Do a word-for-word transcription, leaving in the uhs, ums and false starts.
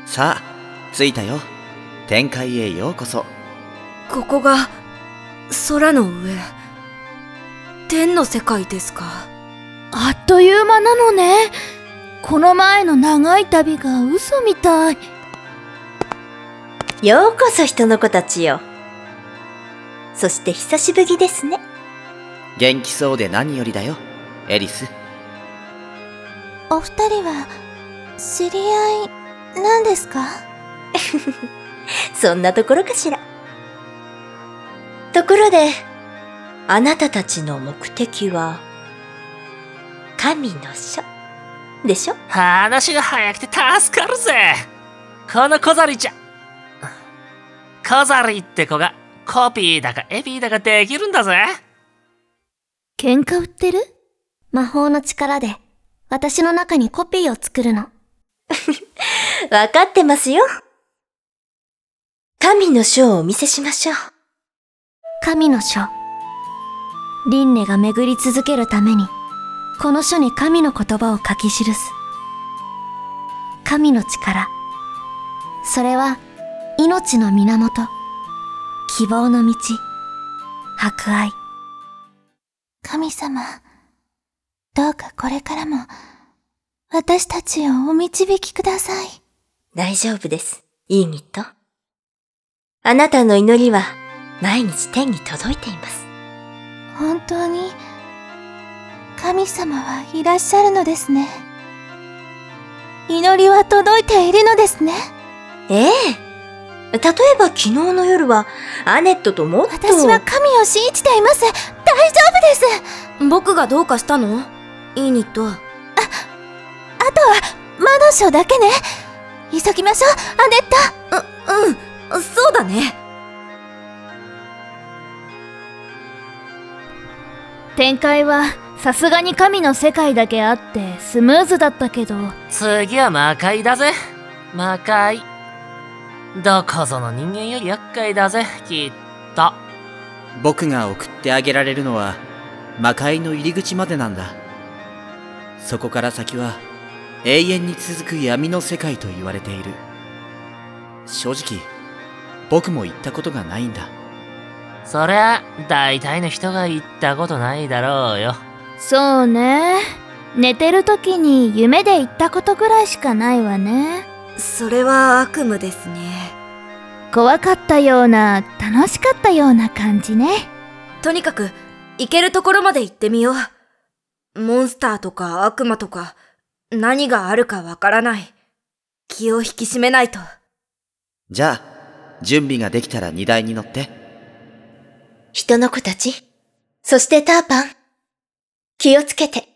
さあ、着いたよ。天界へようこそ。 ここが空の上、天の世界ですか。 あっという間なのね。この前の長い旅が嘘みたい。 ようこそ人の子たちよ。そして久しぶりですね。 元気そうで何よりだよ、エリス。 お二人は知り合いなんですか？ そんなところかしら。ところで、あなたたちの目的は神の書でしょ？ 話が早くて助かるぜ。この小ザリちゃん、小ザリって子がコピーだかエピーだかできるんだぜ。 喧嘩売ってる？ 魔法の力で私の中にコピーを作るの。 わかってますよ。神の書をお見せしましょう。 神の書。輪廻が巡り続けるために、この書に神の言葉を書き記す。神の力。それは、命の源。希望の道。博愛。神様、どうかこれからも、私たちをお導きください。 大丈夫です、イーニット。あなたの祈りは毎日天に届いています。 本当に神様はいらっしゃるのですね。祈りは届いているのですね。 ええ。例えば昨日の夜はアネットともっと。 私は神を信じています。大丈夫です。 僕がどうかしたの？イーニット。あ、あとは魔の書だけね。急ぎましょう、アネット。 う、うん、そうだね。 展開はさすがに神の世界だけあってスムーズだったけど、 次は魔界だぜ。魔界。どこぞの人間より厄介だぜ、きっと。 僕が送ってあげられるのは魔界の入り口までなんだ。そこから先は永遠に続く闇の世界と言われている。正直僕も行ったことがないんだ。 そりゃ大体の人が行ったことないだろうよ。 そうね。寝てる時に夢で行ったことぐらいしかないわね。 それは悪夢ですね。 怖かったような、楽しかったような感じね。 とにかく行けるところまで行ってみよう。モンスターとか悪魔とか何があるかわからない。気を引き締めないと。 じゃあ準備ができたら荷台に乗って。 人の子たち、そしてターパン、気をつけて。